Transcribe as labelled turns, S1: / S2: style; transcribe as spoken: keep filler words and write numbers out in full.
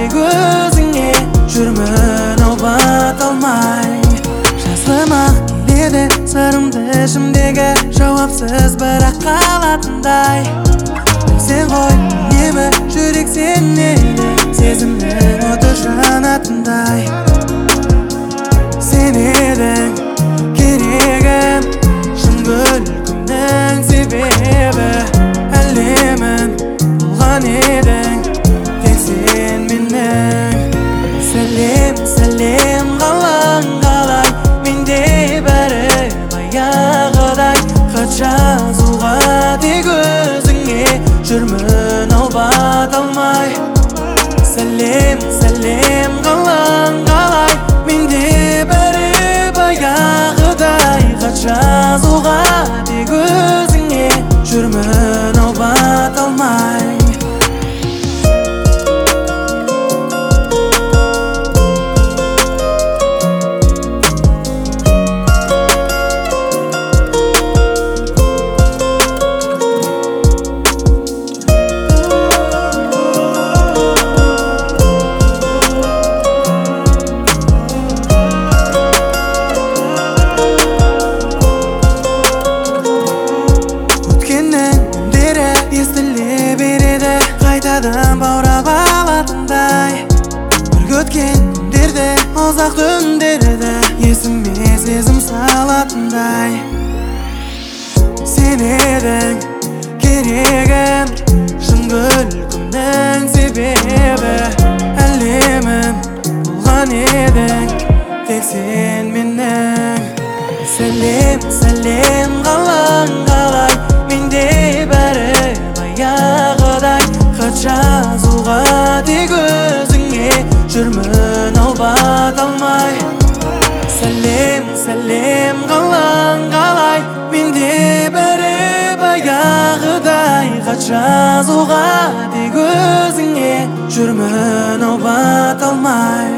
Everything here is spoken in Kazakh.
S1: дек өзіңе жүрмін ау бата алмай. Жазылмақ келеді сырымды ішімдегі, жауапсыз бірақ қалатындай. Білсең ғой үнемі жүрек сенеді, сезімнің оты жанатындай. Сен едің керегім, шын күлкімнің себебі. Әлемім болған едің, тек сен менің. Сәлем, сәлем қалаң қалай, менде бәрі баяғыдай. Хат жазуға тек өзіңе жүрмін ау бата алмай. Сәлем, сәлем қалаң қалай, менде бәрі баяғыдай. Хат жазуға тек өзіңе жүрмін ау бата алмай. Естіле береді қайтадан баурап алатындай. Бірге өткен күндерді, ұзақ түндерді есіме сезім салатындай. Сен едің керегім, шын күлкімнің себебі. Әлемім болған едің, тек сен менің. Сәлем, сәлем қалаң қалай, менде бәрі баяғыдай. Хат жазуға тек өзіңе жүрмін ау бата алмай. Сәлем, сәлем қалаң қалай, менде бәрі баяғыдай. Хат жазуға тек өзіңе жүрмін ау бата алмай.